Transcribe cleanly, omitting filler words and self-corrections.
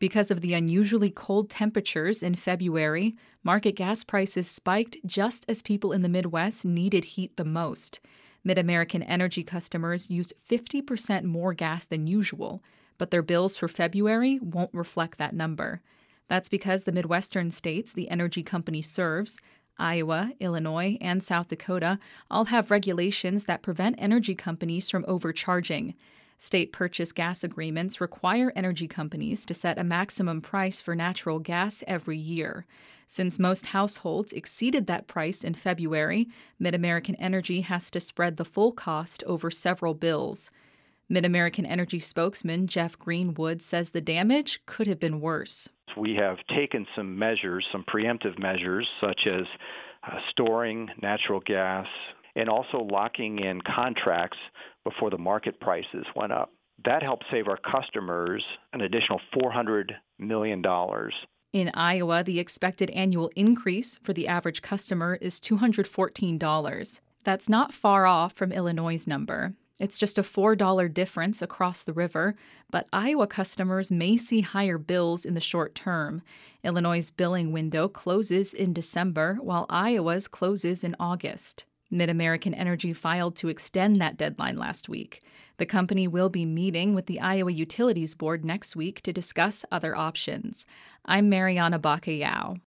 Because of the unusually cold temperatures in February, market gas prices spiked just as people in the Midwest needed heat the most. Mid-American Energy customers used 50% more gas than usual, but their bills for February won't reflect that number. That's because the Midwestern states the energy company serves, Iowa, Illinois, and South Dakota, all have regulations that prevent energy companies from overcharging. State purchase gas agreements require energy companies to set a maximum price for natural gas every year. Since most households exceeded that price in February, Mid-American Energy has to spread the full cost over several bills. Mid-American Energy spokesman Jeff Greenwood says the damage could have been worse. We have taken some measures, some preemptive measures, such as storing natural gas and also locking in contracts before the market prices went up. That helped save our customers an additional $400 million. In Iowa, the expected annual increase for the average customer is $214. That's not far off from Illinois' number. It's just a $4 difference across the river, but Iowa customers may see higher bills in the short term. Illinois' billing window closes in December, while Iowa's closes in August. Mid-American Energy filed to extend that deadline last week. The company will be meeting with the Iowa Utilities Board next week to discuss other options. I'm Mariana Bacallao.